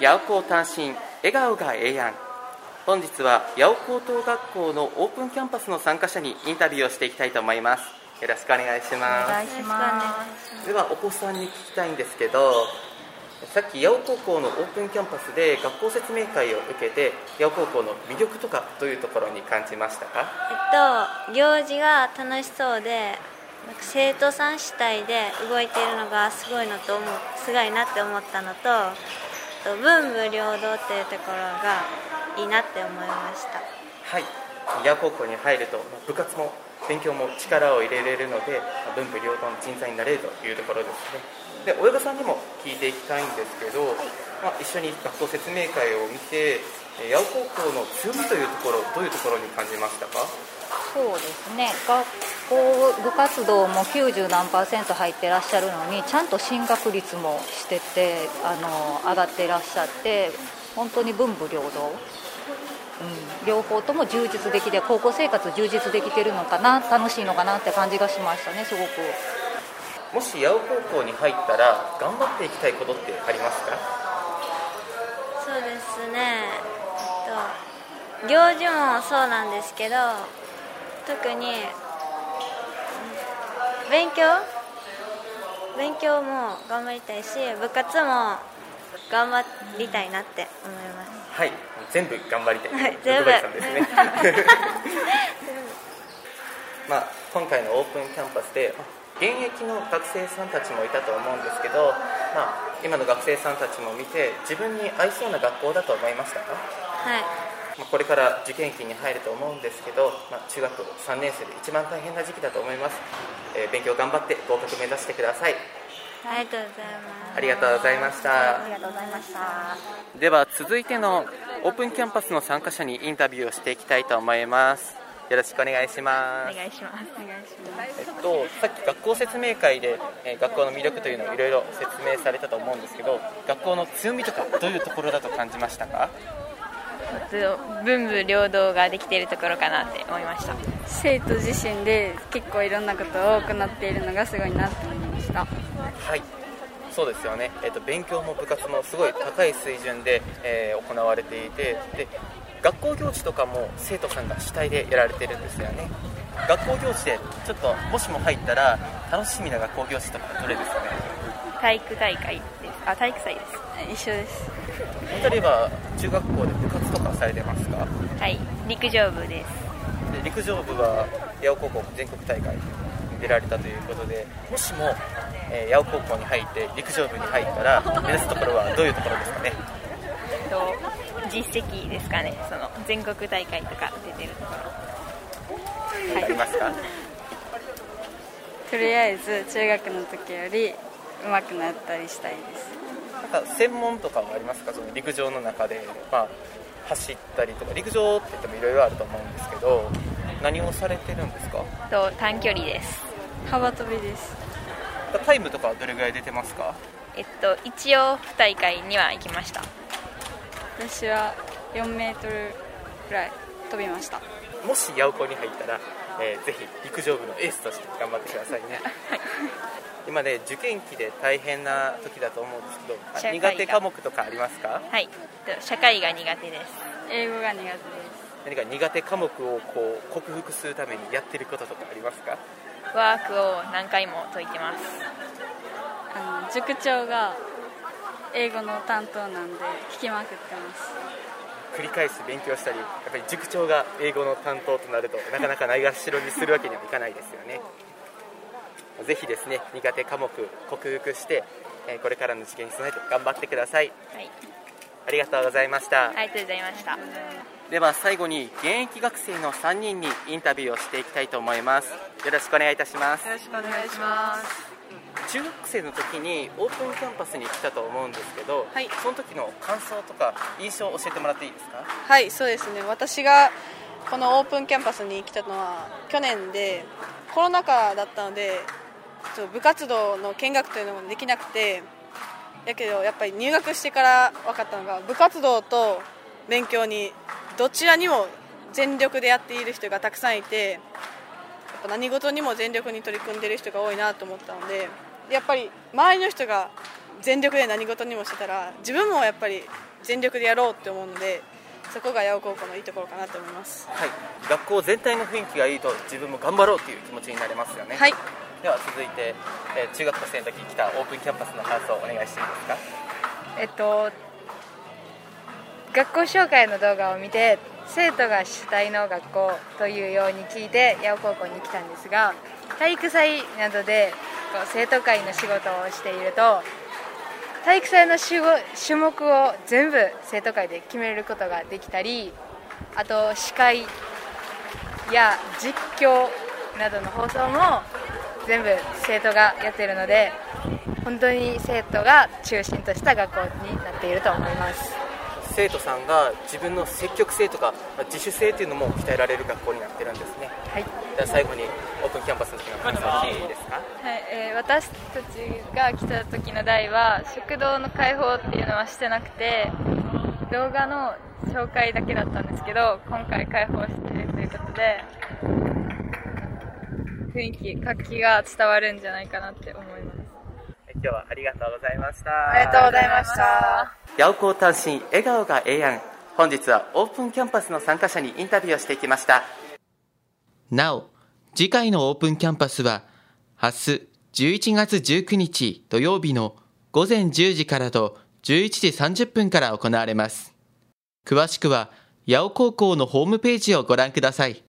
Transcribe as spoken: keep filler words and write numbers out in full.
八尾高単身笑顔がええやん。本日は八尾高等学校のオープンキャンパスの参加者にインタビューをしていきたいと思います。よろしくお願いします。 お願いします。ではお子さんに聞きたいんですけど、さっき八尾高校のオープンキャンパスで学校説明会を受けて、八尾高校の魅力とかどういうところに感じましたか？ えっと行事が楽しそうで、なんか生徒さん主体で動いているのがすごいのと思うすごいなって思ったのと、文武両道っていうところがいいなって思いました。 はい、八尾高校に入ると部活も勉強も力を入れれるので、文武両道の人材になれるというところですね。で親御さんにも聞いていきたいんですけど、はい、まあ、一緒に学校説明会を見て、八尾高校の強みというところ、どういうところに感じましたか？ そうですね、学校部活動もきゅうじゅうなんパーセント入ってらっしゃるのに、ちゃんと進学率もしてて、あの上がっていらっしゃって、本当に文武両道、うん、両方とも充実できて、高校生活充実できてるのかな、楽しいのかなって感じがしましたね、すごく。 もし八尾高校に入ったら頑張っていきたいことってありますか？ そうですね、えっと、行事もそうなんですけど、特に勉強勉強も頑張りたいし、部活も頑張りたいなって思います。 はい、全部頑張りたい、はい、 全部さんですねまあ、今回のオープンキャンパスで現役の学生さんたちもいたと思うんですけど、まあ、今の学生さんたちも見て自分に合いそうな学校だと思いましたか？ はい。 まあ、これから受験期に入ると思うんですけど、まあ、中学さんねん生で一番大変な時期だと思います。えー、勉強頑張って合格目指してください。 ありがとうございます。 ありがとうございました。 ありがとうございました。 では続いてのオープンキャンパスの参加者にインタビューをしていきたいと思います。よろしくお願いします。 お願いします。お願いします。 えっと、さっき学校説明会で、えー、学校の魅力というのをいろいろ説明されたと思うんですけど、学校の強みとかどういうところだと感じましたか？ 文武両道ができているところかなって思いました。 生徒自身で結構いろんなことを行っているのがすごいなって思いました。 はい、そうですよね。えっと、勉強も部活もすごい高い水準で、えー、行われていて、で学校行事とかも生徒さんが主体でやられてるんですよね。学校行事でちょっともしも入ったら楽しみな学校行事とかどれですかね？ 体育大会です。あ、体育祭です。 一緒です。 お二人は中学校で部活とかされてますか？ はい、陸上部です。 で陸上部は八尾高校全国大会に出られたということで、もしも、えー、八尾高校に入って陸上部に入ったら目指すところはどういうところですかね？ と実績ですかね。その全国大会とか出てるところ、はい、 ありますか？ とりあえず中学の時より上手くなったりしたいです。 なんか専門とかもありますか？その陸上の中で、まあ、走ったりとか、陸上って言ってもいろいろあると思うんですけど、何をされてるんですか？ と短距離です。 幅跳びです。 タイムとかどれぐらい出てますか？ えっと一応府大会には行きました。 私はよんメートルくらい飛びました。 もし八尾高に入ったら、えー、ぜひ陸上部のエースとして頑張ってくださいね。はい、今ね、受験期で大変な時だと思うんですけど、苦手科目とかありますか？ はい、社会が苦手です。 英語が苦手です。 何か苦手科目をこう克服するためにやってることとかありますか？ ワークを何回も解いてます。 あの塾長が英語の担当なんで聞きまくってます。 繰り返し勉強したり、やっぱり塾長が英語の担当となるとなかなかないがしろにするわけにはいかないですよね。ぜひですね、苦手科目克服して、えー、これからの受験に備えて頑張ってください。 はい、 ありがとうございました。 ありがとうございました。 では最後に現役学生のさんにんにインタビューをしていきたいと思います。よろしくお願いいたします。 よろしくお願いします。 中学生の時にオープンキャンパスに来たと思うんですけど、はい、その時の感想とか印象を教えてもらっていいですか？ はい、そうですね。私がこのオープンキャンパスに来たのは去年で、コロナ禍だったのでちょっと部活動の見学というのもできなくて、だけどやっぱり入学してから分かったのが、部活動と勉強にどちらにも全力でやっている人がたくさんいて、やっぱ何事にも全力に取り組んでいる人が多いなと思ったので、やっぱり周りの人が全力で何事にもしてたら自分もやっぱり全力でやろうって思うので、そこが八尾高校のいいところかなと思います。 はい、学校全体の雰囲気がいいと自分も頑張ろうという気持ちになれますよね。 はい、 では続いて、えー、中学生の時来たオープンキャンパスの感想をお願いしていいですか。 えっと学校紹介の動画を見て生徒が主体の学校というように聞いて八尾高校に来たんですが、体育祭などでこう生徒会の仕事をしていると体育祭の種目を全部生徒会で決めることができたり、あと司会や実況などの放送も全部生徒がやっているので、本当に生徒が中心とした学校になっていると思います。 生徒さんが自分の積極性とか自主性というのも鍛えられる学校になってるんですね。 はい、 では最後にオープンキャンパスの時の感想を聞いていいですか。 はい、えー、私たちが来た時の代は食堂の開放っていうのはしてなくて動画の紹介だけだったんですけど、今回開放しているということで雰囲気活気が伝わるんじゃないかなって思います。 今日はありがとうございました。 ありがとうございました。 八尾高単身笑顔がええやん。本日はオープンキャンパスの参加者にインタビューをしてきました。なお、次回のオープンキャンパスは明日じゅういちがつじゅうくにち土曜日のごぜんじゅうじからとじゅういちじさんじゅっぷんから行われます。詳しくは八尾高校のホームページをご覧ください。